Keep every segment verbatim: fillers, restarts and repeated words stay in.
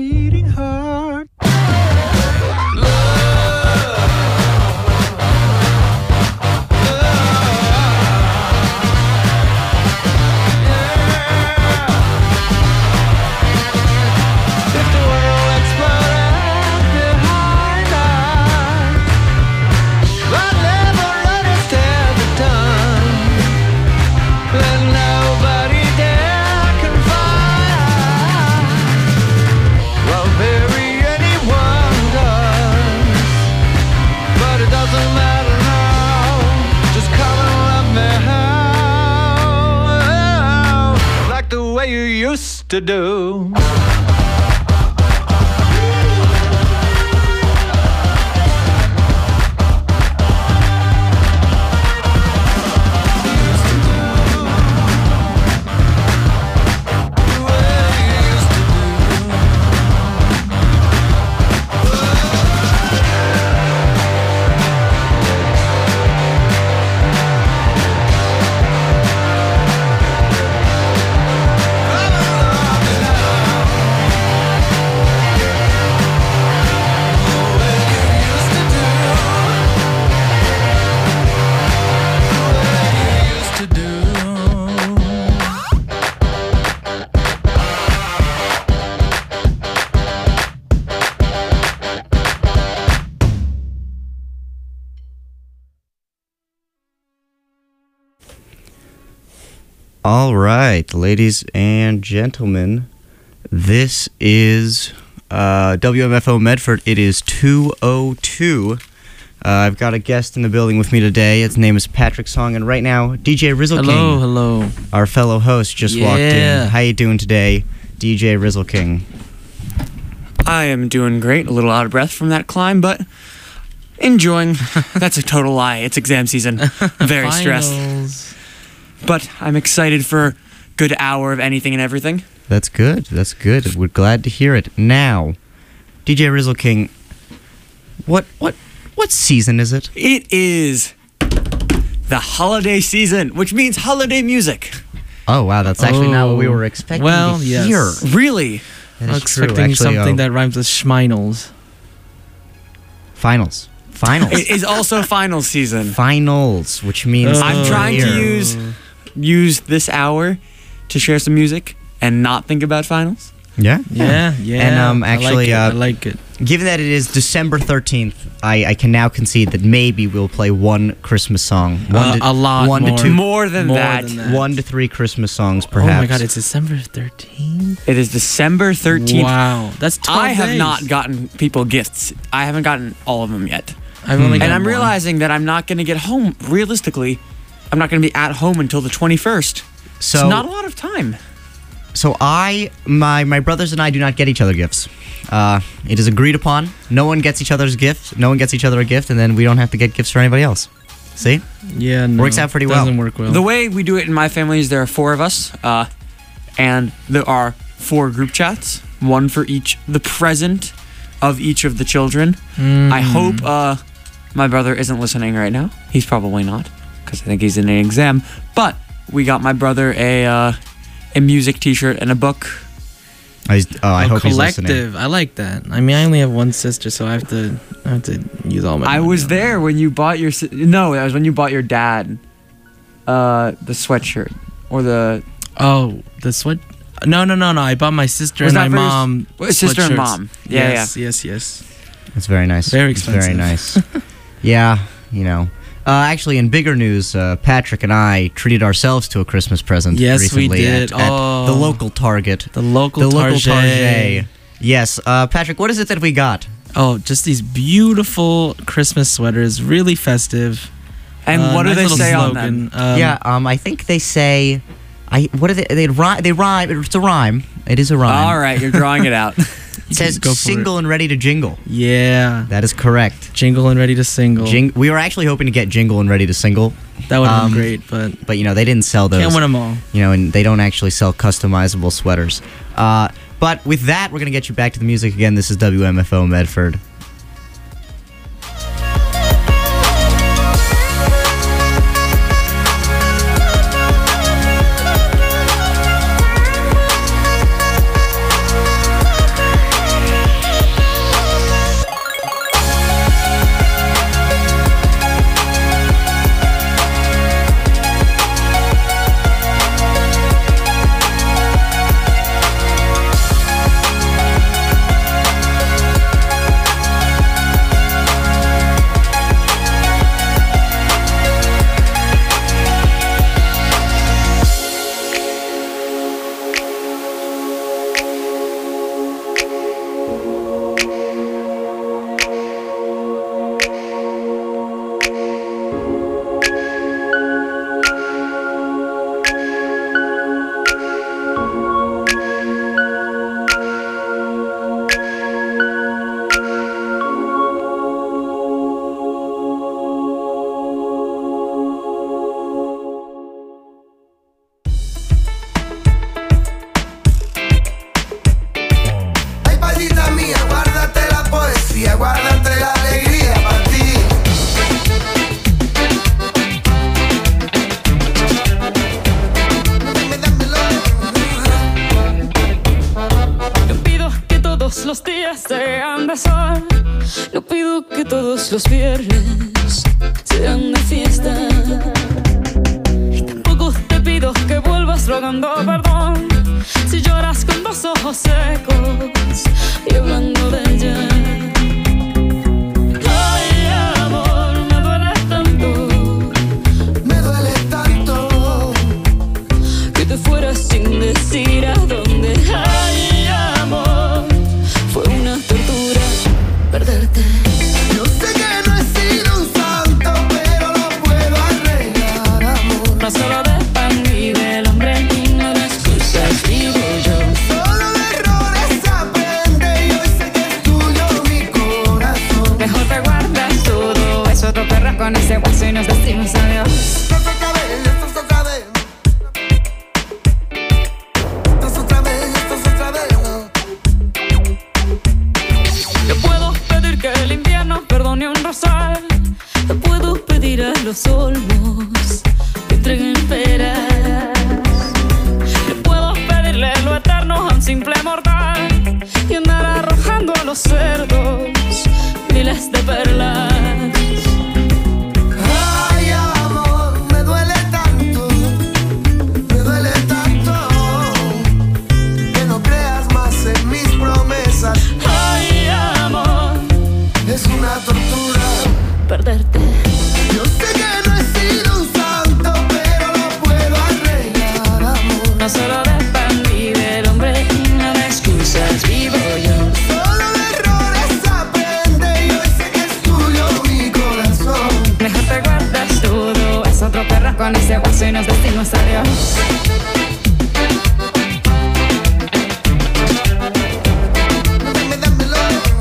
beating heart. To do. All right, ladies and gentlemen, this is uh, W M F O Medford. It is two oh two. Uh, I've got a guest in the building with me today. His name is Patrick Song, and right now, D J Rizzle hello, King, hello. our fellow host, just yeah. walked in. How you doing today, D J Rizzle King? I am doing great. A little out of breath from that climb, but enjoying. That's a total lie. It's exam season. Very stressed. But I'm excited for a good hour of anything and everything. That's good. That's good. We're glad to hear it. Now, D J Rizzle King, what what what season is it? It is the holiday season, which means holiday music. Oh wow, that's actually oh. not what we were expecting well, to yes. hear. Really? That I was is true. expecting Actually, something uh, that rhymes with schminals. Finals. Finals. It is also final season. Finals, which means Oh. I'm trying to here. use use this hour to share some music and not think about finals. Yeah, Yeah, yeah. And um, actually, I uh, like it. I like it. given that it is December thirteenth, I, I can now concede that maybe we'll play one Christmas song. One Uh, to, a lot one more. to two, More than More that. than that. one to three Christmas songs, perhaps. Oh my god, it's December thirteenth? It is December thirteenth. Wow, that's twelve I have days. not gotten people gifts. I haven't gotten all of them yet. I've only Hmm. gotten And I'm one. realizing that I'm not going to get home, realistically, I'm not going to be at home until the twenty-first. So, it's not a lot of time. so I, my my brothers and I do not get each other gifts. Uh, it is agreed upon. No one gets each other's gifts. No one gets each other a gift, and then we don't have to get gifts for anybody else. See? Yeah, no. Works out pretty well. Doesn't work well. The way we do it in my family is there are four of us, uh, and there are four group chats, one for each, the present of each of the children. Mm. I hope uh, my brother isn't listening right now. He's probably not, because I think he's in an exam. But we got my brother a uh, a music T-shirt and a book. I, oh, I A hope he's listening. collective. I like that. I mean, I only have one sister, so I have to I have to use all my I money was on there when you bought your si- no, that was when you bought your dad uh, the sweatshirt or the that. Oh, the sweat. No, no, no, no. I bought my sister Was and that my for your s- mom. well, sister and sweatshirts. mom. Yeah, yes, yes, yes. It's very nice. Very It's very expensive. nice. Yeah, you know. Uh, actually, in bigger news, uh, Patrick and I treated ourselves to a Christmas present Yes, we recently did. At, at Oh. the local Target. The local the local Target. Target. Yes, uh, Patrick, what is it that we got? Oh, just these beautiful Christmas sweaters, really festive. And Uh, what do nice they little say on slogan. them? Um, yeah, um, I think they say, I what do they they rhyme? They rhyme. It's a rhyme. It is a rhyme. All right, you're drawing it out. It says Go for single and ready to jingle. Yeah. That is correct. Jingle and ready to single. Jing- we were actually hoping to get jingle and ready to single, that would have um, been great, but but you know they didn't sell those. can't win them all. You know, and they don't actually sell customizable sweaters. Uh, but with that, we're going to get you back to the music again. This is W M F O Medford. poesía, guárdate la alegría para ti. No pido que todos los días sean de sol, no pido que todos los viernes sean de fiesta, y tampoco te pido que vuelvas rogando perdón si lloras con los ojos secos y hablando de ella. Ay, amor, me duele tanto, Me duele tanto que te fueras sin decir a dónde. Ay, amor, fue una tortura perderte. Yo sé que no he sido un santo, pero lo puedo arreglar, amor. No solo de pan vive el hombre y no de excusas vivo yo. Solo de errores aprende y hoy sé que es tuyo mi corazón. Mejor te guardas todo eso, te perras con ese hueso y nos decimos adiós. Esto es otra vez, esto es otra vez. Esto es otra vez, esto es otra vez. Yo puedo pedir que el invierno perdone un rosal, yo puedo pedir a los olmos que entreguen peras, yo puedo pedirle lo eterno a un simple mortal y andar arrojando a los cerdos miles de perlas. Ay, amor, me duele tanto, me duele tanto que no creas más en mis promesas. Ay, amor, Es una tortura. perderte. Yo sé que no he sido un santo, pero lo puedo arreglar, amor. No solo de pan vive el hombre y no de excusas vivo yo. Solo de errores aprende y hoy sé que es tuyo mi corazón. Mejor te guardas todo, es otro perro con ese hueso y nos decimos adiós. Dame, dámelo.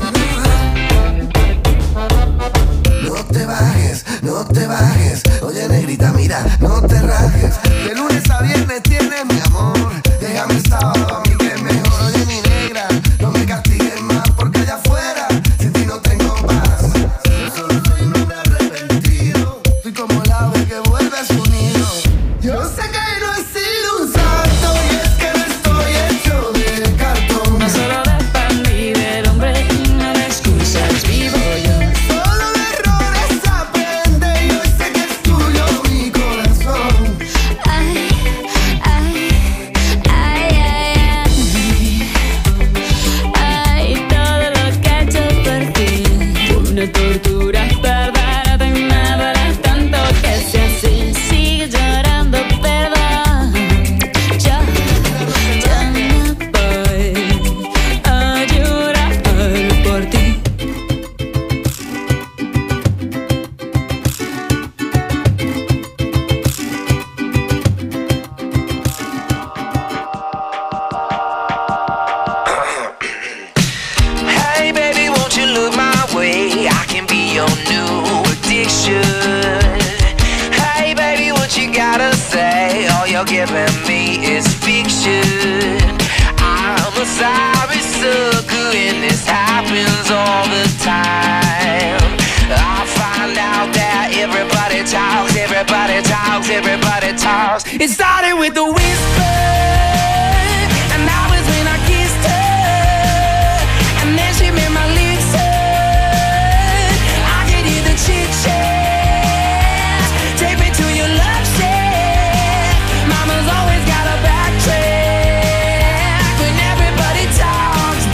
No te bajes, no te bajes. Oye, negrita, mira, no te rajes. De lunes a viernes tienes mi amor. Déjame el sábado a mí que es mejor. Oye, mi negra, no me castigues más porque allá afuera sin ti no tengo paz. Yo solo soy un hombre arrepentido. Soy como el ave que vuelve a su nido. Yo sé que no he sido un santo y es que no estoy hecho de cartón. No solo de pan vive el hombre y no de excusas vivo yo. Solo de errores aprende y hoy sé que es tuyo mi corazón. Ay, ay, ay, ay, ay, ay, todo lo que he hecho por ti fue una tortura perderte. Me duele tanto que si así sigue llorando perdón. Yo, yo no voy a llorar por ti. Hey baby, won't you look my way? I can be your new addiction. Hey baby, what you gotta say? All you're giving me is fiction. I'm a sorry sucker and this happens all the time. I find out that everybody talks, everybody talks, everybody talks. It started with a whisper, and that was when I kissed her, and then she made my lips hurt. I could hear the chit chat. Take me to your love shack. Mama's always got a backtrack when everybody talks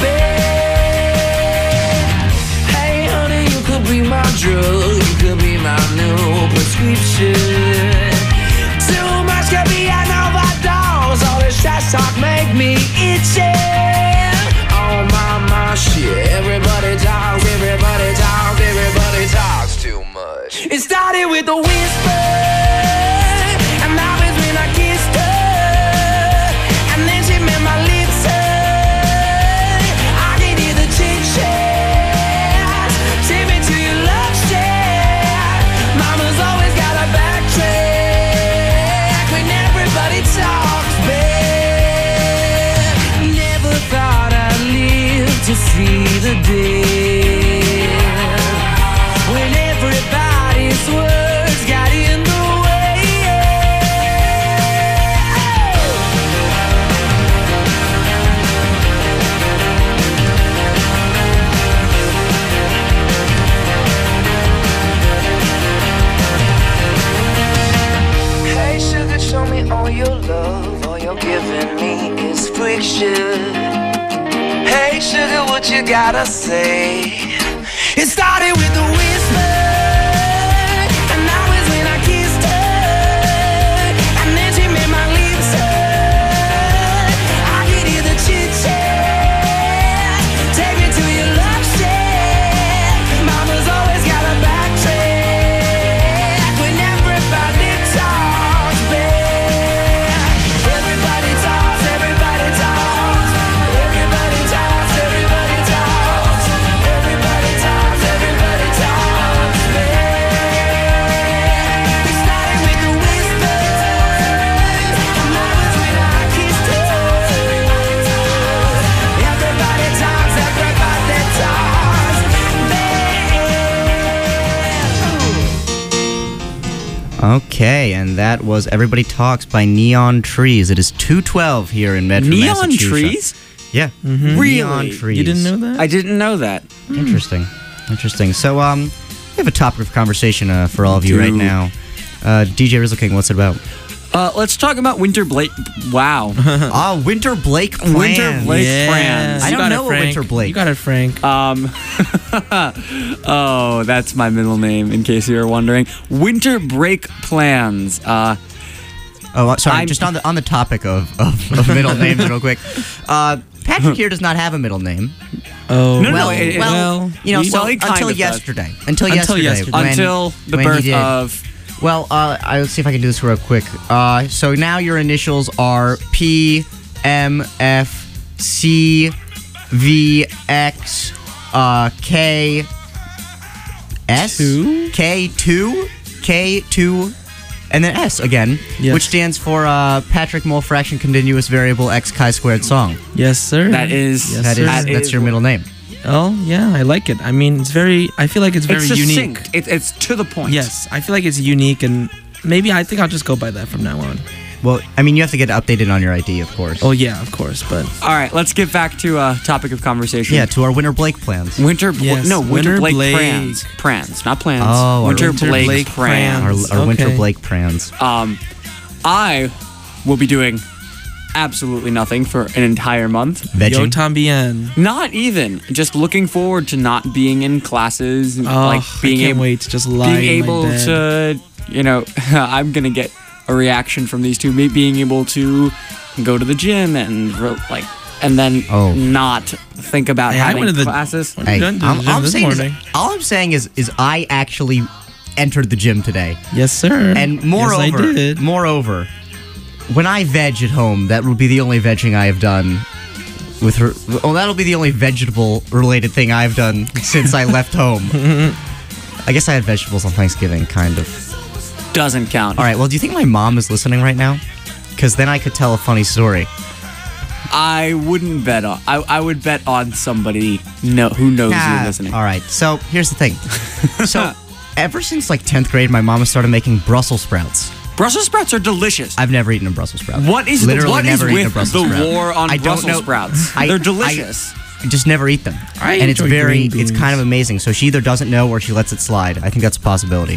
back. Hey honey, you could be my drug, you could be my new prescription. Too much could be an overdose. All this trash talk make me itchy. Oh my, my shit. Everybody talks, everybody talks, everybody talks too much. It started with a whisper, and that was when I kissed her, and then she made my lips hurt. I could hear the chit chat. Take me to your love shack. Mama's always got a backtrack when everybody talks back. Never thought I'd live to see the day what you gotta say. It started with a whisper, and that was when I kissed her, and then she made my lips hurt. I could hear the chit-chat, take me to your love shack. Mama's always got a backtrack when everybody talks back. Everybody talks, everybody talks, everybody talks, everybody talks, everybody talks, everybody talks back. We started with the whispers, and that was when I kissed her. Everybody talks, everybody talks back. Okay, and that was Everybody Talks by Neon Trees. It is two twelve here in Medford, Neon Massachusetts. trees? Yeah. Really? Neon Trees. You didn't know that? I didn't know that. Interesting. Interesting. So, um, we have a topic of conversation uh, for all of you right Do. now. Uh, D J Rizzle King, what's it about? Uh, let's talk about Winter Blake. Wow. Oh, Winter Blake plans. Winter Blake yeah. plans. I You don't got know it, a Frank. Winter Blake. You got it, Frank. Um, oh, that's my middle name, in case you were wondering. Winter break plans. Uh, Oh, uh, sorry. I'm- Just on the on the topic of, of, of middle names, real quick. Uh, Patrick here does not have a middle name. Oh, No, no, well, it- it- well, you know, we- so well, he kind until of does. yesterday. Until, Until yesterday. yesterday. when- until the when he birth did. of. Well, uh, I'll see if I can do this real quick. Uh, so now your initials are P, M, F, C, V, X, uh, K, S, Two? K two, K two, and then S again, Yes. which stands for uh, Patrick Mole Fraction Continuous Variable X Chi Squared Song. yes, sir. That is. Yes, That sir. is That that's is your what- middle name. Oh, yeah, I like it. I mean, it's very. I feel like it's very It's unique. succinct. It, it's to the point. Yes, I feel like it's unique, and maybe I think I'll just go by that from now on. Well, I mean, you have to get updated on your I D, of course. Oh yeah, of course, but All right, let's get back to a topic of conversation. Yeah, to our Winter Blake plans. Winter. Bl- Yes, no, Winter, Winter Blake, Blake. Prans. Prans, not plans. Oh, our Winter, Winter Blake, Blake Prans. Prans. Our, our Winter Okay. Blake plans. Um, I will be doing absolutely nothing for an entire month. yo Vegging. tambien. Not even. Just looking forward to not being in classes. Oh, like being I can't able, wait to just lie being in my able bed. to, you know, I'm gonna get a reaction from these two. Me being able to go to the gym and re- like, and then Oh. not think about Hey, I having went to the- classes. What Hey, done to the I'm, gym I'm this saying is, morning. all I'm saying is, is I actually entered the gym today, Yes, sir. and moreover, yes, I did. moreover, when I veg at home, that will be the only vegging I have done. With her, well, that'll be the only vegetable-related thing I've done since I left home. I guess I had vegetables on Thanksgiving, kind of. Doesn't count. All right. Well, do you think my mom is listening right now? Because then I could tell a funny story. I wouldn't bet on. I, I would bet on somebody know, who knows Ah, you're listening. All right. So here's the thing. So ever since like tenth grade, my mom has started making Brussels sprouts. Brussels sprouts are delicious. I've never eaten a Brussels sprout. What is Literally what is never eaten a with Brussels the sprout. war on I don't Brussels know- sprouts? I- They're I- delicious. I just never eat them. I and it's enjoy very, green it's beans. kind of amazing. So she either doesn't know or she lets it slide. I think that's a possibility.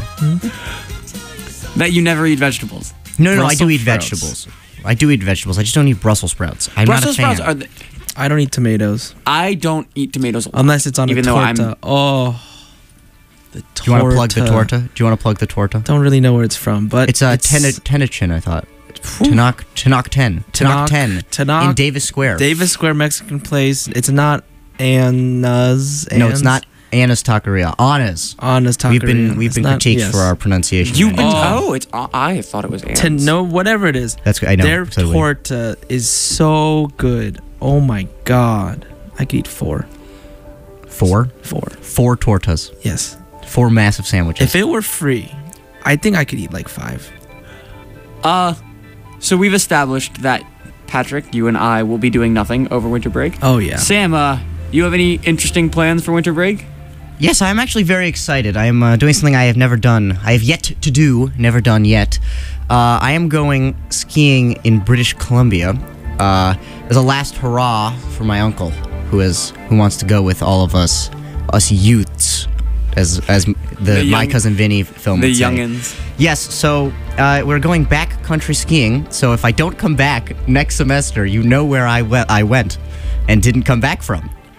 That you never eat vegetables. No, no, no I do Brussels eat sprouts. vegetables. I do eat vegetables. I just don't eat Brussels sprouts. I'm Brussels not a fan. sprouts are. The, I don't eat tomatoes I don't eat tomatoes unless it's on even a though I'm. torta. Oh, the torta. do you want to plug the torta? Do you want to plug the torta? Don't really know where it's from, but It's a uh, ten- Tenachin, I thought. Tanakh, Tanakh ten. Tanakh Tanakh- ten. Tanakh- in Davis Square. Davis Square Mexican place. It's not Anna's. no, it's Anne's? not Anna's Taqueria. Anna's. Anna's Taqueria. We've been we've It's been not- critiqued yes. for our pronunciation. You've been. Oh. Oh, it's. I thought it was. To Anne's. know whatever it is. That's good. I know. Their so do we. torta is so good. Oh my god, I could eat four. Four, Four. four tortas, Yes. four massive sandwiches. If it were free, I think I could eat like five. Uh, so we've established that Patrick, you and I will be doing nothing over winter break. Oh yeah. Sam, uh, you have any interesting plans for winter break? Yes, I'm actually very excited. I am uh, doing something I have never done. I have yet to do, never done yet. Uh, I am going skiing in British Columbia. Uh, as a last hurrah for my uncle, who is who wants to go with all of us, us youths, as as the, The young- my cousin Vinny film The would say. youngins. Yes, so uh, we're going back country skiing. So if I don't come back next semester, you know where I, we- I went and didn't come back from.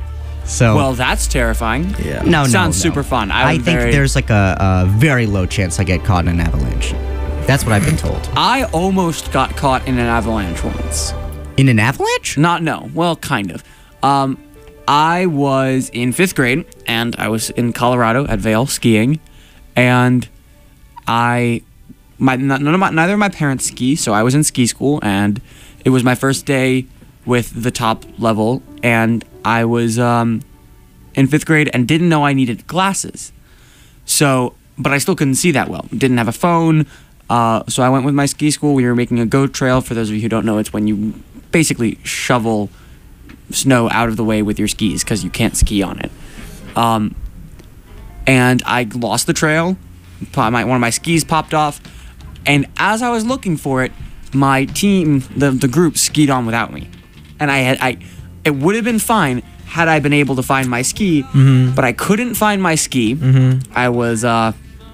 So Well, that's terrifying. Yeah. no, no, Sounds no. super fun. I, I would think very- there's like a, a very low chance I get caught in an avalanche. That's what I've been told. I almost got caught in an avalanche once. In an avalanche? Not no. Well, kind of. Um, I was in fifth grade, and I was in Colorado at Vail skiing, and I, my none of my neither of my parents ski, so I was in ski school, and it was my first day with the top level, and I was um, in fifth grade and didn't know I needed glasses, so but I still couldn't see that well. Didn't have a phone, uh, so I went with my ski school. We were making a goat trail. For those of you who don't know, it's when you basically shovel snow out of the way with your skis because you can't ski on it. Um, and I lost the trail. Po- My, one of my skis popped off, and as I was looking for it, my team, the the group, skied on without me. And I had I, it would have been fine had I been able to find my ski, but I couldn't find my ski. I was uh,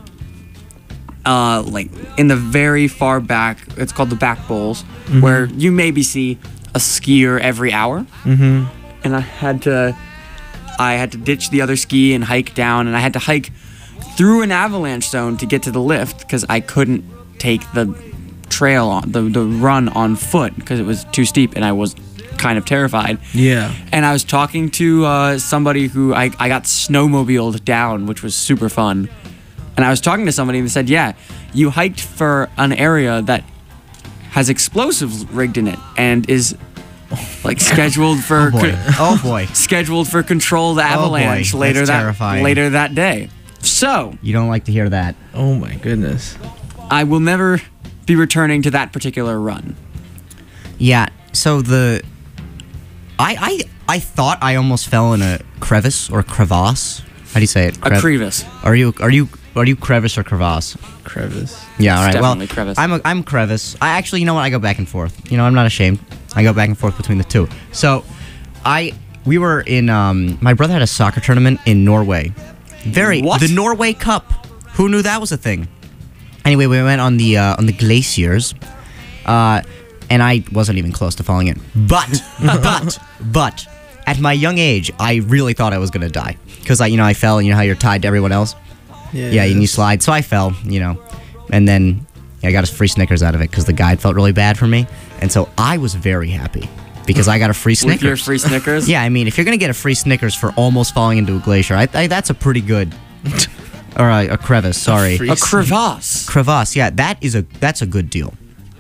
uh, like in the very far back. It's called the back bowls, where you maybe see a skier every hour. Mm-hmm. And I had to, I had to ditch the other ski and hike down, and I had to hike through an avalanche zone to get to the lift because I couldn't take the trail on the the run on foot because it was too steep, and I was kind of terrified. Yeah. And I was talking to uh, somebody who I, I got snowmobiled down, which was super fun. And I was talking to somebody and they said, yeah, you hiked for an area that has explosives rigged in it and is like scheduled for Oh boy. Oh boy. scheduled for controlled avalanche boy, later that's that terrifying. later that day. So You don't like to hear that. Oh my goodness. I will never be returning to that particular run. Yeah. So the, I I I thought I almost fell in a crevice or crevasse. How do you say it? A Crev- crevice. Are you are you are you crevice or crevasse? Crevice. Yeah. All right. definitely well, crevice. I'm a, I'm crevice. I actually, you know what? I go back and forth. You know, I'm not ashamed. I go back and forth between the two. So, I we were in. Um, my brother had a soccer tournament in Norway. Very What? the Norway Cup. Who knew that was a thing? Anyway, we went on the uh, on the glaciers, uh, and I wasn't even close to falling in. But but but at my young age, I really thought I was gonna die because I you know I fell. And you know how you're tied to everyone else. Yeah. Yeah, and you slide. So I fell, you know, and then I got a free Snickers out of it because the guide felt really bad for me, and so I was very happy because I got a free Snickers. With your free Snickers? Yeah, I mean, if you're gonna get a free Snickers for almost falling into a glacier, I, I that's a pretty good, or a, a crevice. Sorry, free- A crevasse. crevasse. Yeah, that is a that's a good deal.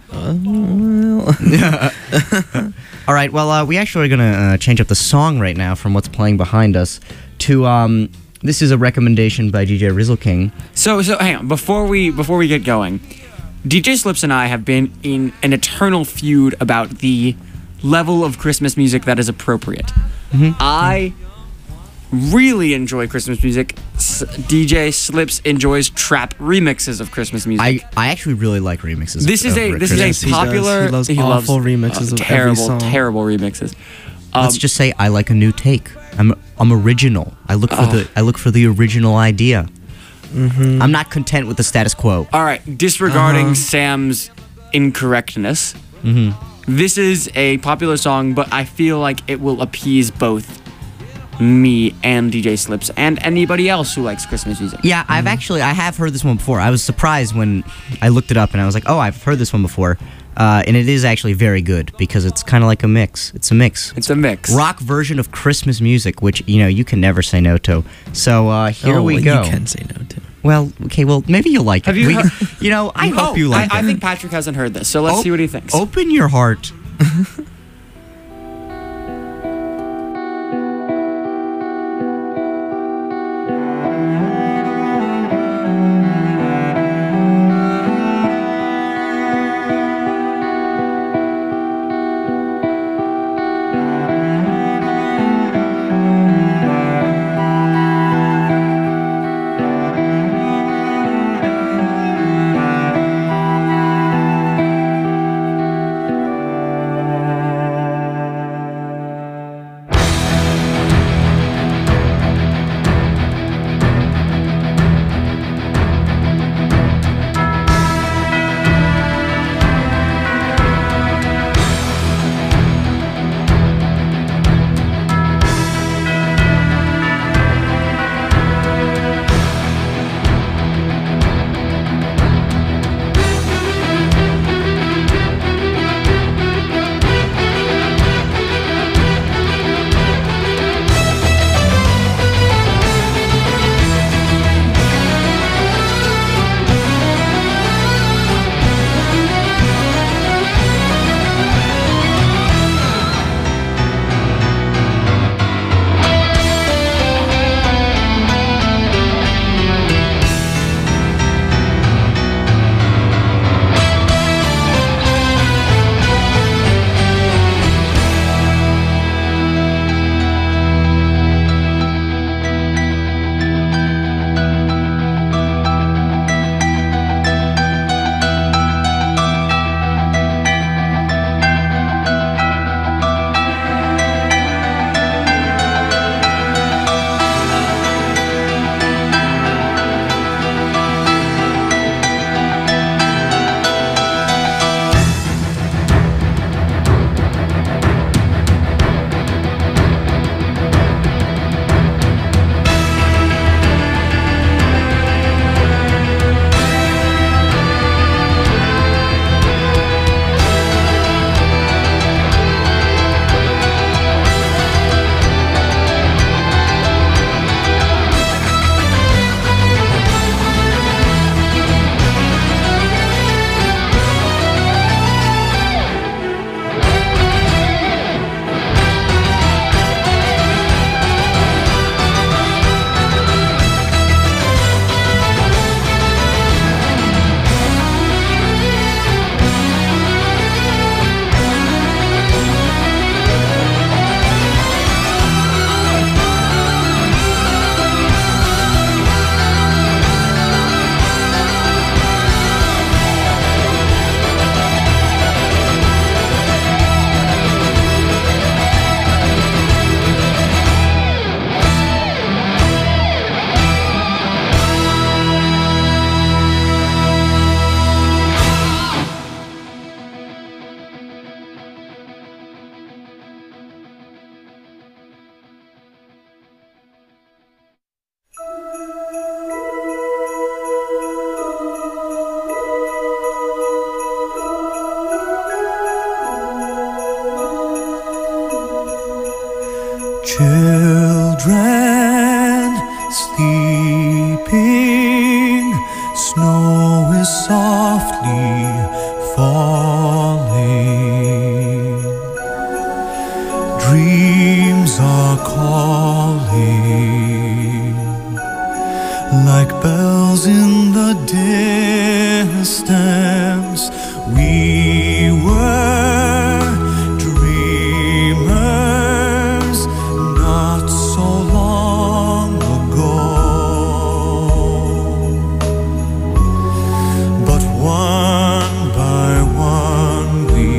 All right, well, uh, we actually are gonna uh, change up the song right now from what's playing behind us to um. This is a recommendation by D J Rizzle King. So so hang on, before we before we get going, D J Slips and I have been in an eternal feud about the level of Christmas music that is appropriate. Mm-hmm. I really enjoy Christmas music. S- D J Slips enjoys trap remixes of Christmas music. I, I actually really like remixes. this is of a this Christmas. is a He does. popular. He loves awful remixes uh, of every terrible song. terrible remixes. Um, Let's just say I like a new take. I'm I'm original. I look for Oh. the I look for the original idea. I'm not content with the status quo. All right, disregarding Uh-huh. Sam's incorrectness, Mm-hmm. this is a popular song, but I feel like it will appease both me and D J Slips and anybody else who likes Christmas music. Yeah, I've actually I have heard this one before. I was surprised when I looked it up and I was like, oh, I've heard this one before, uh, and it is actually very good because it's kind of like a mix. It's a mix. It's a mix. Rock version of Christmas music, which you know you can never say no to. So uh, here Oh, we well, go. You can say no to. Well, okay, well maybe you'll like Have it. you We- heard- you know, I Oh, hope you like I, it. I think Patrick hasn't heard this, so let's Op- see what he thinks. Open your heart. children sleeping, snow is softly falling, dreams are calling like bells in the distance. We were dreamers not so long ago, but one by one we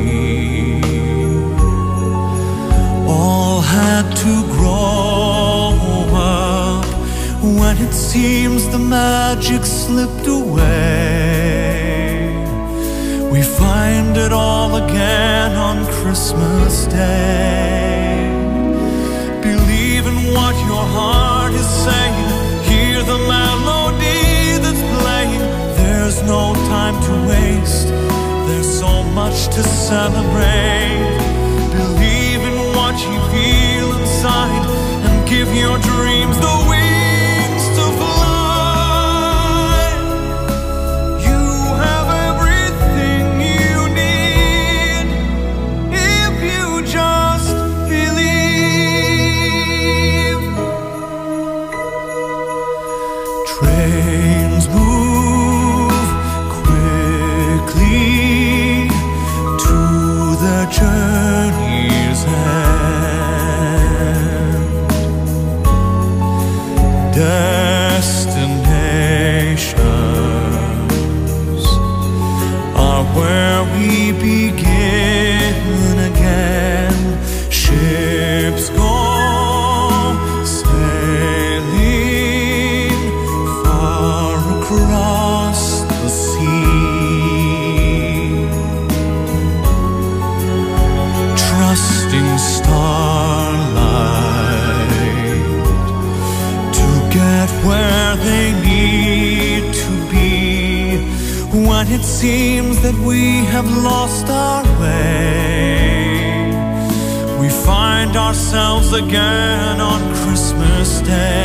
all had to grow up. When it seems the magic slipped away, we find it all again on Christmas Day. Believe in what your heart is saying, hear the melody that's playing. There's no time to waste, there's so much to celebrate. Believe in what you feel inside and give your dreams the wings to fly. You have everything you need if you just believe. Trains move quickly to their journey's end. Destinations are where we begin again. Ships go sailing far across the sea, trusting starlight to get where they need to be. When it seems that we have lost our way, we find ourselves again on Christmas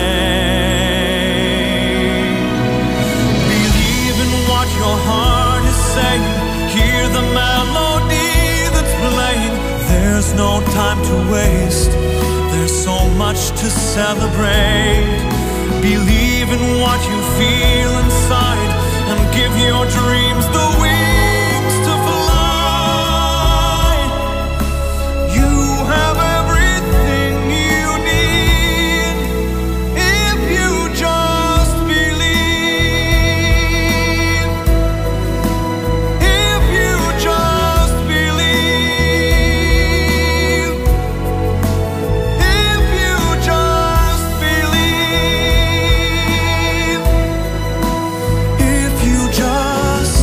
Day. Believe in what your heart is saying, hear the melody that's playing. There's no time to waste, there's so much to celebrate. Believe in what you feel inside and give your dreams the wings to fly. You have everything you need if you just believe. If you just believe. If you just believe. If you just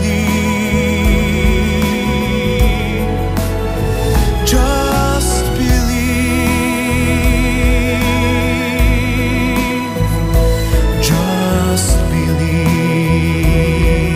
believe. Just believe. Just believe.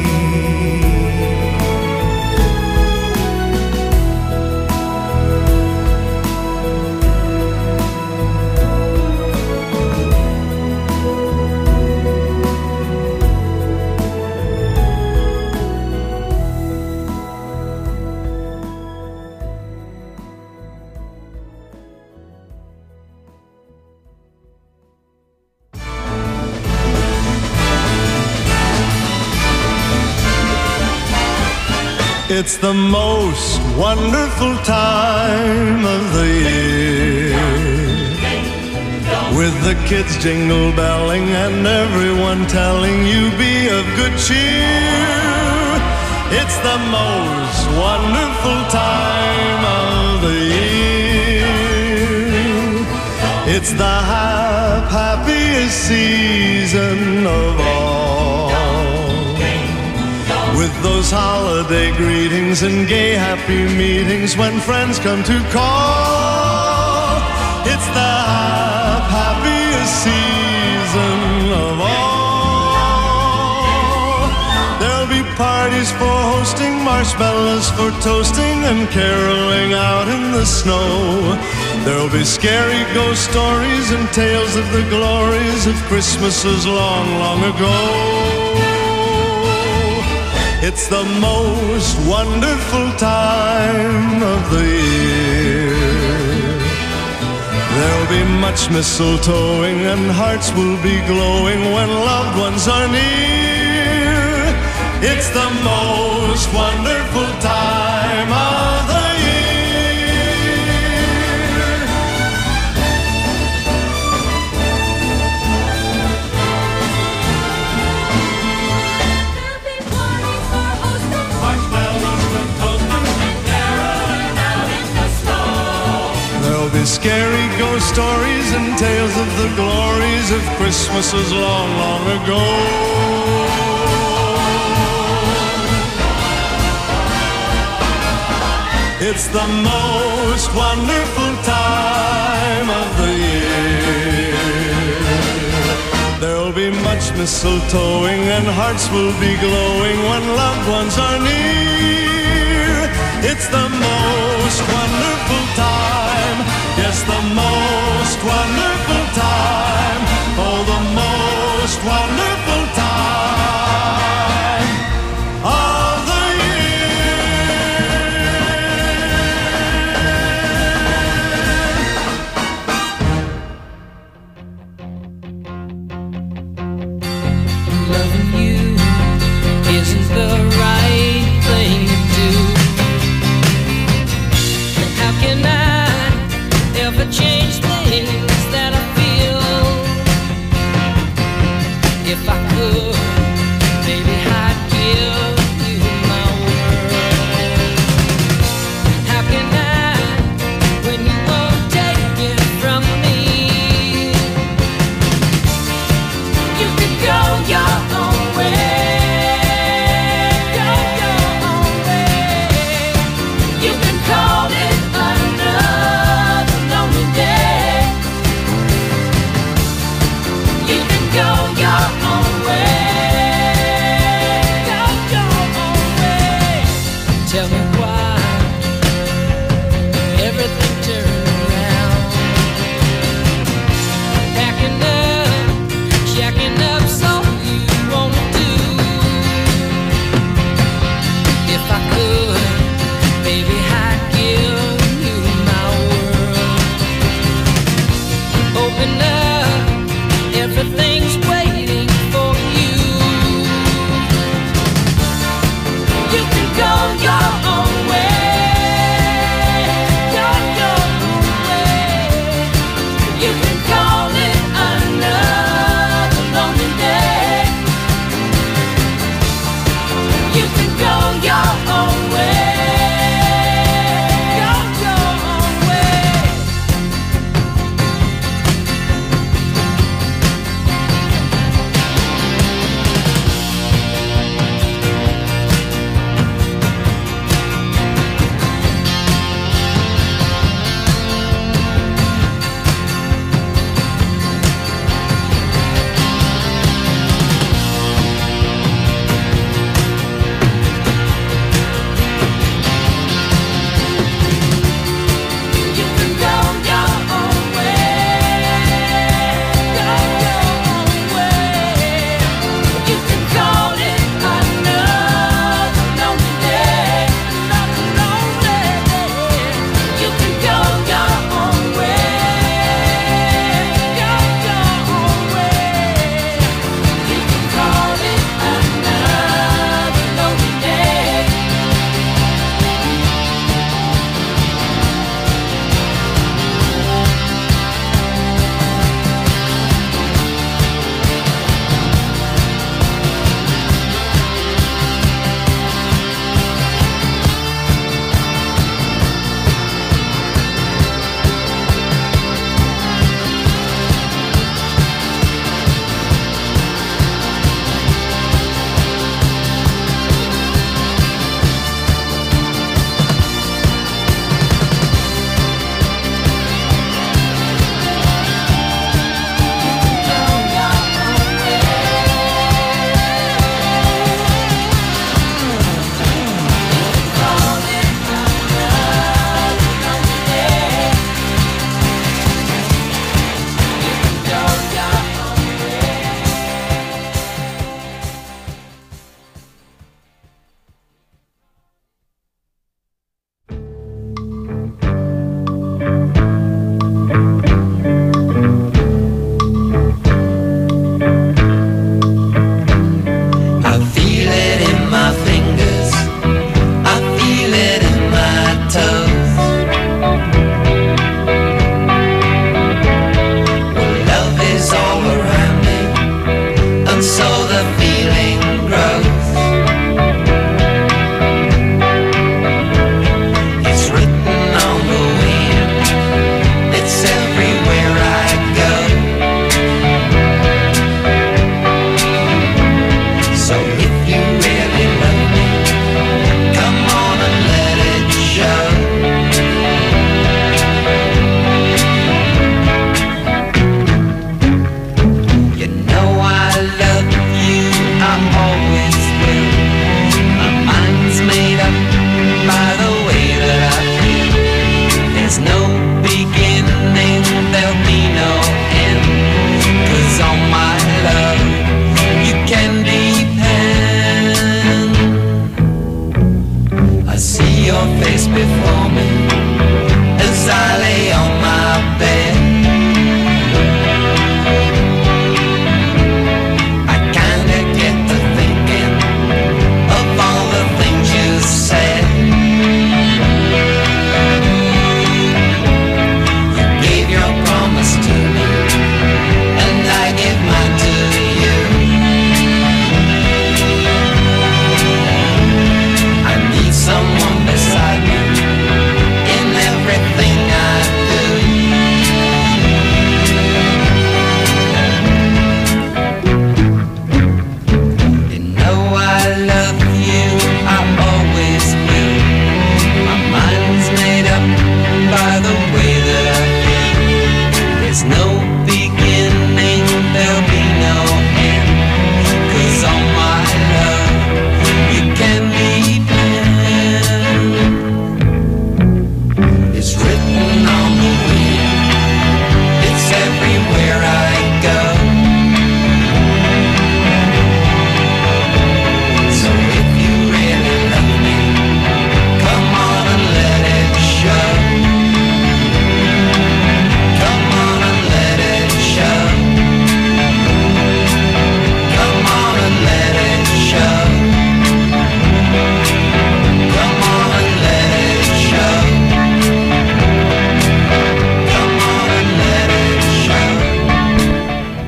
It's the most wonderful time of the year, with the kids jingle belling and everyone telling you be of good cheer. It's the most wonderful time of the year. It's the hap- happiest season of all, with those holiday greetings and gay happy meetings when friends come to call. It's the hap- happiest season of all. There'll be parties for hosting, marshmallows for toasting, and caroling out in the snow. There'll be scary ghost stories and tales of the glories of Christmases long, long ago. It's the most wonderful time of the year. There'll be much mistletoeing and hearts will be glowing when loved ones are near. It's the most wonderful time of the year. There'll be scary ghost stories and tales of the glories of Christmases long, long ago. It's the most wonderful time of the year. There'll be much mistletoeing and hearts will be glowing when loved ones are near. It's the most wonderful time, yes, the most wonderful time, oh, the most wonderful time of the year. Loving you isn't the right thing to do. How can I ever change things that I feel? If I could, baby, I'd give you my world. How can I, when you won't take it from me? You could go your own way, go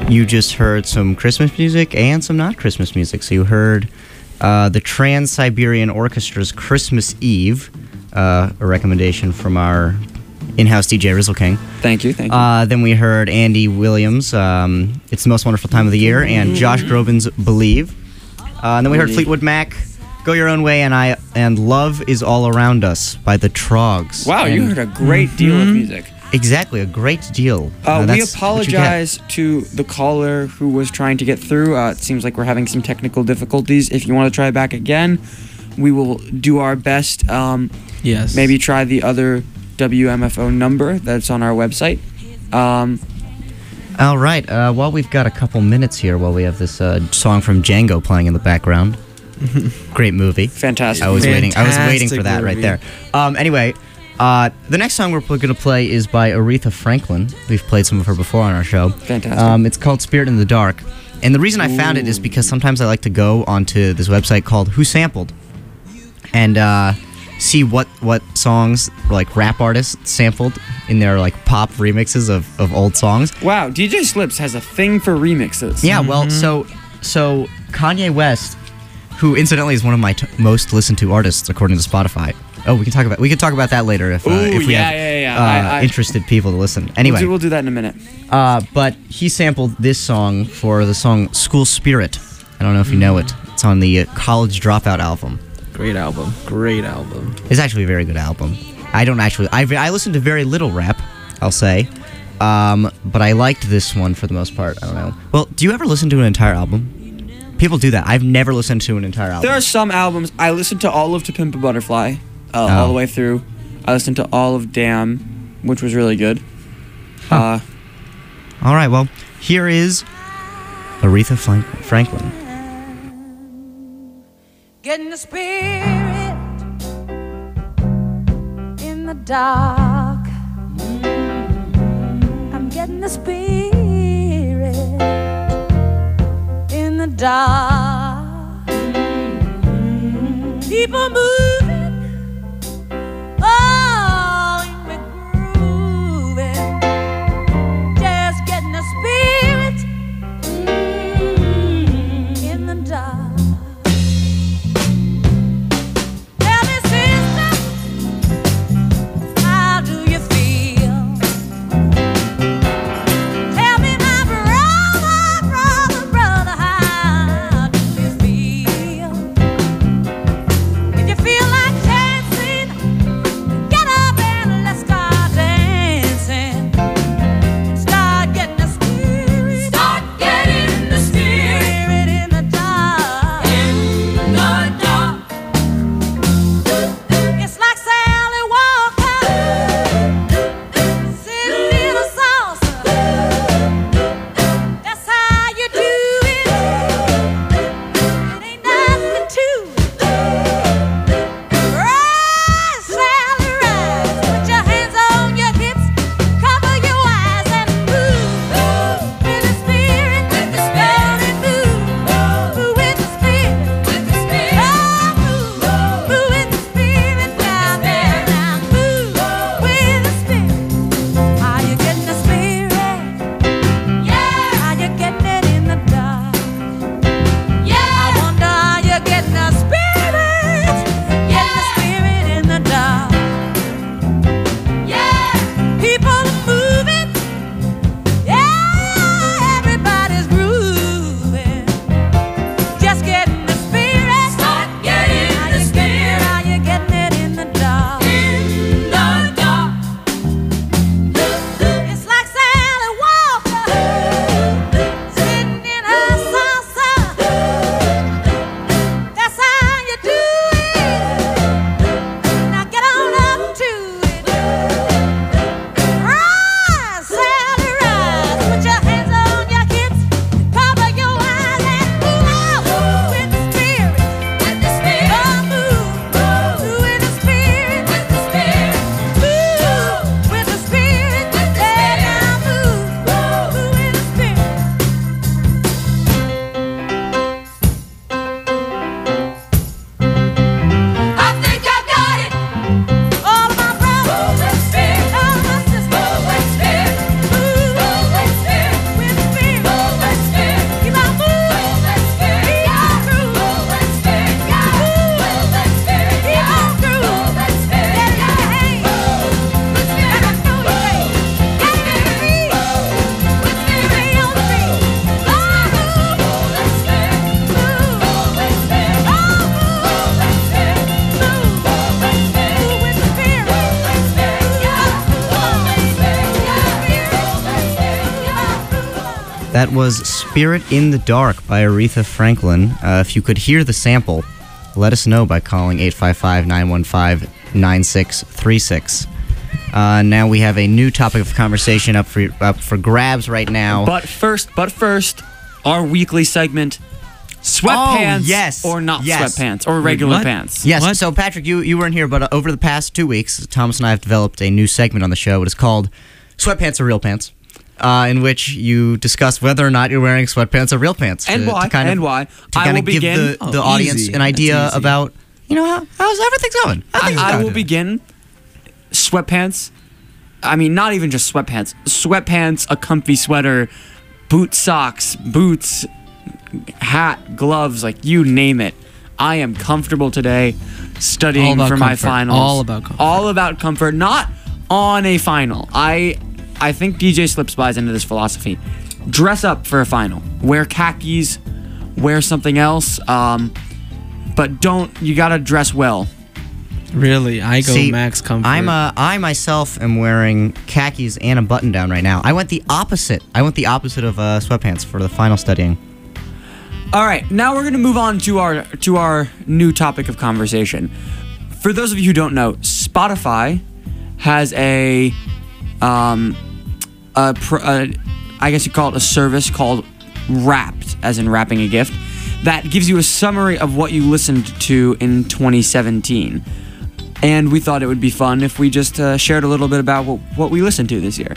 you just heard some Christmas music and some not Christmas music. So you heard uh, the Trans-Siberian Orchestra's Christmas Eve, uh, a recommendation from our in-house D J Rizzle King. Thank you, thank you. Uh, then we heard Andy Williams, um, It's the Most Wonderful Time of the Year, and Josh Groban's Believe. Uh, and then we heard Fleetwood Mac, Go Your Own Way, and I and Love Is All Around Us by the Trogs. Wow, and you heard a great deal of music. Exactly, a great deal. Uh, we that's what you get. apologize to the caller who was trying to get through. Uh, it seems like we're having some technical difficulties. If you want to try back again, we will do our best. Um, Yes. Maybe try the other W M F O number that's on our website. Um, All right, uh, while we've got a couple minutes here, while we have this uh, song from Django playing in the background. Great movie. Fantastic. I was waiting. I was waiting for Fantastic that right movie. there. Um, anyway, uh, the next song we're going to play is by Aretha Franklin. We've played some of her before on our show. Fantastic. Um, it's called Spirit in the Dark. And the reason I found it is because sometimes I like to go onto this website called Who Sampled and uh, see what, what songs, like rap artists, sampled in their like pop remixes of, of old songs. wow, D J Slips has a thing for remixes. Yeah, well, so so Kanye West, who incidentally is one of my t- most listened to artists according to Spotify. Oh, we can talk about we can talk about that later if uh, Ooh, if we yeah, have yeah, yeah. Uh, I- I- interested people to listen. We'll Anyway, do, we'll do that in a minute. uh, but he sampled this song for the song "School Spirit." I don't know if you know it. It's on the uh, College Dropout album. Great album. Great album. It's actually a very good album. I don't actually I I listen to very little rap, I'll say. Um, but I liked this one for the most part. I don't know. Well, do you ever listen to an entire album? People do that. I've never listened to an entire album. There are some albums. I listened to all of To Pimp a Butterfly, uh, Oh. all the way through. I listened to all of Damn, which was really good. Uh, All right, well, here is Aretha Frank- Franklin. Getting the spirit in the dark. I'm getting the spirit in the dark. People moving, oh, we're grooving. Just getting the spirit in the dark. Tell me, sister, how do you feel? Tell me, my brother, brother, brother, how do you feel? If you feel That was Spirit in the Dark by Aretha Franklin. Uh, if you could hear the sample, let us know by calling eight five five, nine one five, nine six three six. Uh, now we have a new topic of conversation up for up for grabs right now. But first, but first, our weekly segment, sweatpants Oh, yes, or not yes. sweatpants or regular what? pants. Yes, What? so Patrick, you, you weren't here, but uh, over the past two weeks, Thomas and I have developed a new segment on the show. It is called Sweatpants or Real Pants, uh, in which you discuss whether or not you're wearing sweatpants or real pants. And to, why, To kind of, and why. To I kind will of give begin- the, the Oh, audience easy. an That's idea easy. about, you know, how, how's everything going? How's I, things I going? will begin. Sweatpants. I mean, not even just sweatpants. Sweatpants, a comfy sweater, boot socks, boots, hat, gloves, like you name it. I am comfortable today All studying about for my comfort. finals. All about comfort. All about comfort, not on a final. I I think D J Slips buys into this philosophy. Dress up for a final. Wear khakis, wear something else, um, but don't, you gotta dress well. Really, I go See, max comfort. I'm uh, I myself am wearing khakis and a button down right now. I went the opposite. I went the opposite of uh, sweatpants for the final studying. All right, now we're going to move on to our to our new topic of conversation. For those of you who don't know, Spotify has a um a, pr- a I guess you call it a service called Wrapped, as in wrapping a gift, that gives you a summary of what you listened to in twenty seventeen. And we thought it would be fun if we just uh, shared a little bit about what, what we listened to this year.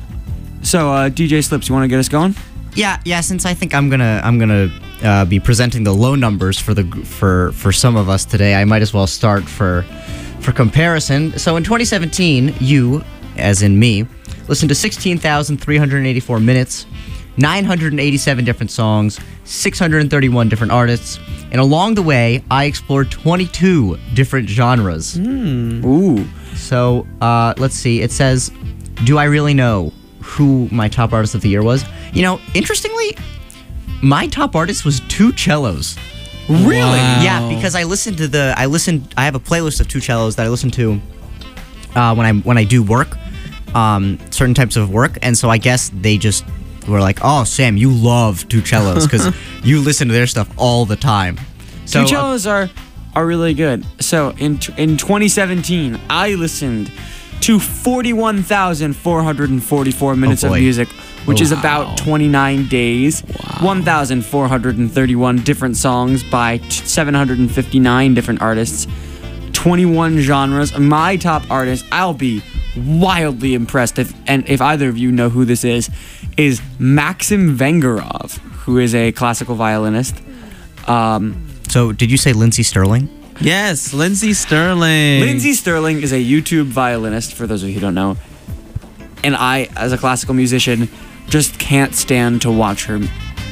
So, uh, D J Slips, you want to get us going? Yeah, yeah. Since I think I'm gonna I'm gonna uh, be presenting the low numbers for the for for some of us today, I might as well start for for comparison. So in twenty seventeen, you, as in me, listened to sixteen thousand three hundred eighty-four minutes, nine hundred eighty-seven different songs, six hundred thirty-one different artists, and along the way, I explored twenty-two different genres. Ooh. So uh, let's see. It says, "Do I really know who my top artist of the year was?" You know, interestingly, my top artist was two cellos. Really? Wow. Yeah, because I listened to the. I listened. I have a playlist of two cellos that I listen to uh, when I when I do work, um, certain types of work, and so I guess they just were like, "Oh, Sam, you love two cellos because you listen to their stuff all the time." So Two uh, cellos are are really good. So in t- in twenty seventeen, I listened to forty-one thousand four hundred forty-four minutes Oh, of boy. music, which is Wow. about twenty-nine days. one thousand four hundred thirty-one different songs by t- seven hundred fifty-nine different artists. twenty-one genres. My top artist, I'll be wildly impressed if and if either of you know who this is, is Maxim Vengerov, who is a classical violinist. Um, so did you say Lindsey Sterling? Yes, Lindsey Sterling. Lindsey Sterling is a YouTube violinist, for those of you who don't know. And I, as a classical musician, just can't stand to watch her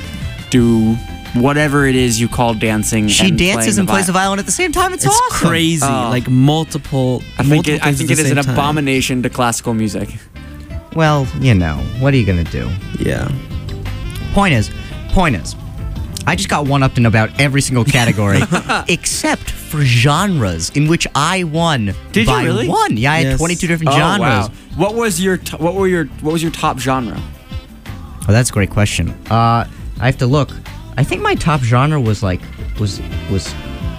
do whatever it is you call dancing. She and dances playing and the plays the vi- violin at the same time. It's, It's awesome. crazy. Oh. Like multiple. I think multiple it, I things think at it the is an same time. abomination to classical music. Well, you know, what are you gonna do? Yeah. Point is, point is, I just got one upped in about every single category except for genres, in which I won Did you by really? one. Yeah, I had Yes. twenty-two different Oh, genres. wow. What was your t- what were your what was your top genre? Oh, that's a great question. Uh, I have to look. I think my top genre was like was was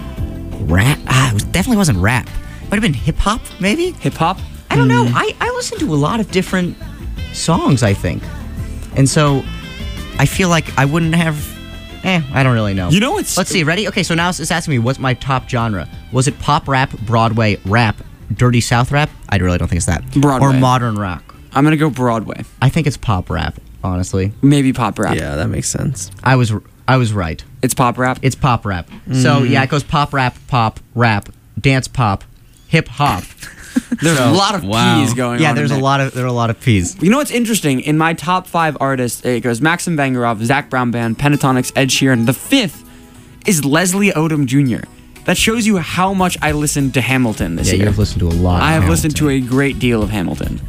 rap. Ah, it was, definitely wasn't rap. Might have been hip hop, maybe. Hip hop? I don't know. I, I listen to a lot of different songs, I think. And so I feel like I wouldn't have. Eh, I don't really know. You know it's Let's see, ready? Okay, so now it's it's asking me what's my top genre. Was it pop rap, Broadway rap, Dirty South rap? I really don't think it's that. Broadway. Or modern rock. I'm gonna go Broadway. I think it's pop rap, honestly. Maybe pop rap. Yeah, that makes sense. I was I was right. It's pop rap. It's pop rap. So yeah, it goes pop rap, pop, rap, dance pop, hip hop. There's So- a lot of Wow. P's going Yeah, on. there's in a there. lot of there are a lot of P's. You know what's interesting? In my top five artists, it goes Maxim Vangerov, Zach Brown Band, Pentatonics, Ed Sheeran. The fifth is Leslie Odom Junior That shows you how much I listened to Hamilton this Yeah, year. you've listened to a lot. I of have listened to Hamilton. a great deal of Hamilton.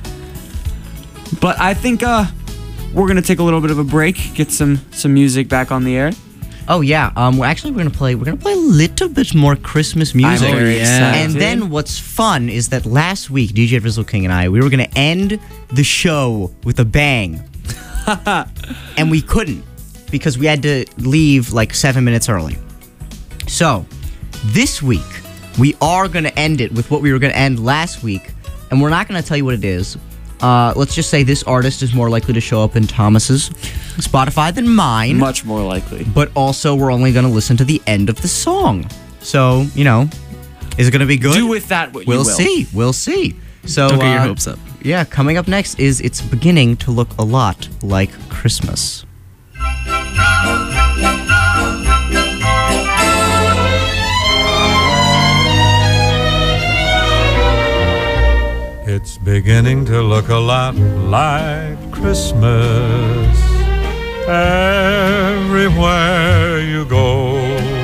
But I think uh, we're gonna take a little bit of a break, get some some music back on the air. Oh yeah. Um. Well, actually, we're gonna play. We're gonna play a little bit more Christmas music. I'm very yeah. excited. And then what's fun is that last week, D J Frizzle King and I, we were gonna end the show with a bang. and we couldn't because we had to leave like seven minutes early. So, this week, we are going to end it with what we were going to end last week, and we're not going to tell you what it is. Uh, let's just say this artist is more likely to show up in Thomas's Spotify than mine. Much more likely. But also, we're only going to listen to the end of the song. So, you know, is it going to be good? Do with that what we'll you will. see. We'll see. So, Don't get your uh, hopes up. Yeah, coming up next is It's Beginning to Look a Lot Like Christmas. It's beginning to look a lot like Christmas everywhere you go.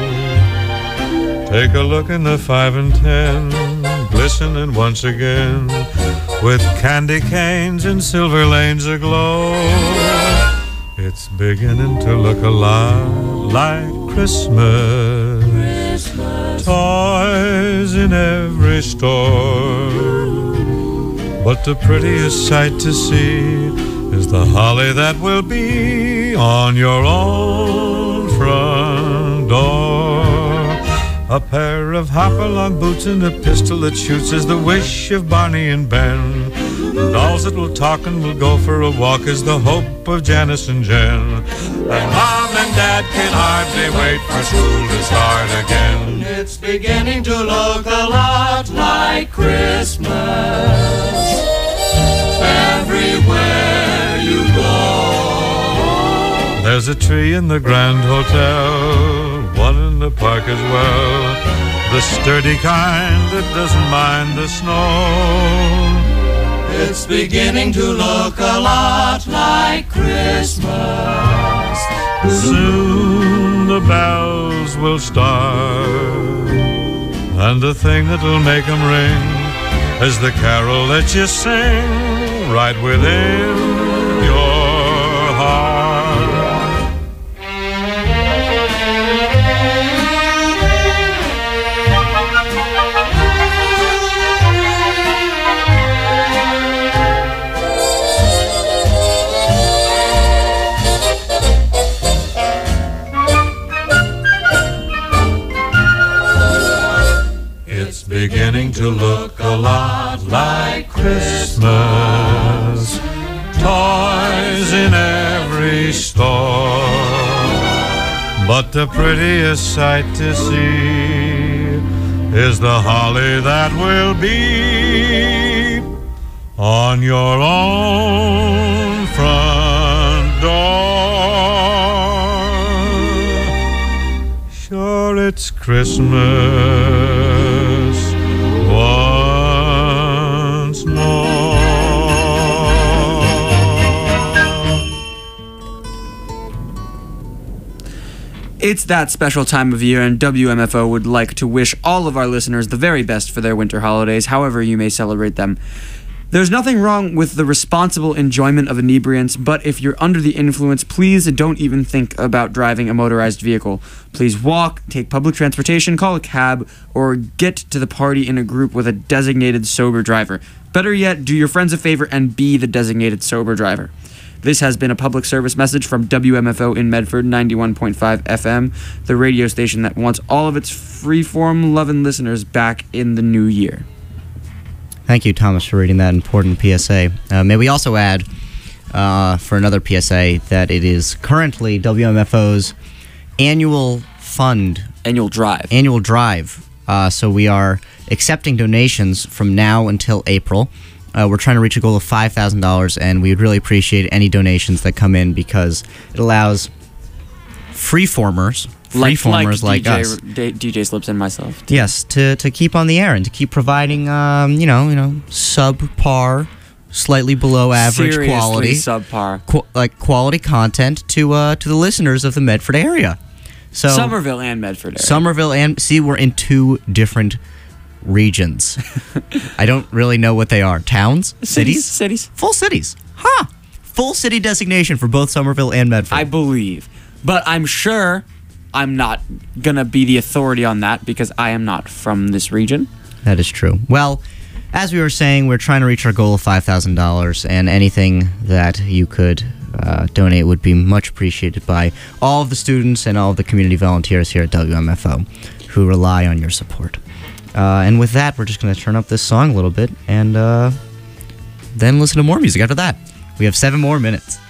Take a look in the five and ten, glistening once again, with candy canes and silver lanes aglow. It's beginning to look a lot like Christmas. Christmas. Toys in every store. But the prettiest sight to see is the holly that will be on your own front door. A pair of hop-along boots and a pistol that shoots is the wish of Barney and Ben. Dolls that will talk and will go for a walk is the hope of Janice and Jen. And Mom and Dad can hardly wait for school to start again. It's beginning to look a lot like Christmas everywhere you go. There's a tree in the Grand Hotel, one in the park as well, the sturdy kind that doesn't mind the snow. It's beginning to look a lot like Christmas. Soon the bells will start, and the thing that'll make them ring is the carol that you sing right within your heart. It's beginning to look a lot like Christmas. Toys in every store. But the prettiest sight to see is the holly that will be on your own front door. Sure, it's Christmas once more. It's that special time of year, and W M F O would like to wish all of our listeners the very best for their winter holidays, however you may celebrate them. There's nothing wrong with the responsible enjoyment of inebriants, but if you're under the influence, please don't even think about driving a motorized vehicle. Please walk, take public transportation, call a cab, or get to the party in a group with a designated sober driver. Better yet, do your friends a favor and be the designated sober driver. This has been a public service message from W M F O in Medford, ninety-one point five F M, the radio station that wants all of its freeform loving listeners back in the new year. Thank you, Thomas, for reading that important P S A. Uh, may we also add, uh, for another P S A, that it is currently W M F O's annual fund. Annual drive. Annual drive. Uh, so we are accepting donations from now until April. Uh, we're trying to reach a goal of five thousand dollars, and we would really appreciate any donations that come in because it allows freeformers, freeformers like, like, like us, D J, D J Slips and myself. yes, to, to keep on the air and to keep providing, um, you know, you know, subpar, slightly below average Seriously quality, subpar, qu- like quality content to uh, to the listeners of the Medford area. So Somerville and Medford area. Somerville and see, we're in two different regions. I don't really know what they are. Towns? Cities? Cities. Full cities. Huh. Full city designation for both Somerville and Medford. I believe. But I'm sure I'm not going to be the authority on that because I am not from this region. That is true. Well, as we were saying, we're trying to reach our goal of five thousand dollars, and anything that you could uh, donate would be much appreciated by all of the students and all of the community volunteers here at W M F O who rely on your support. Uh, and with that, we're just going to turn up this song a little bit and uh, then listen to more music after that. We have seven more minutes.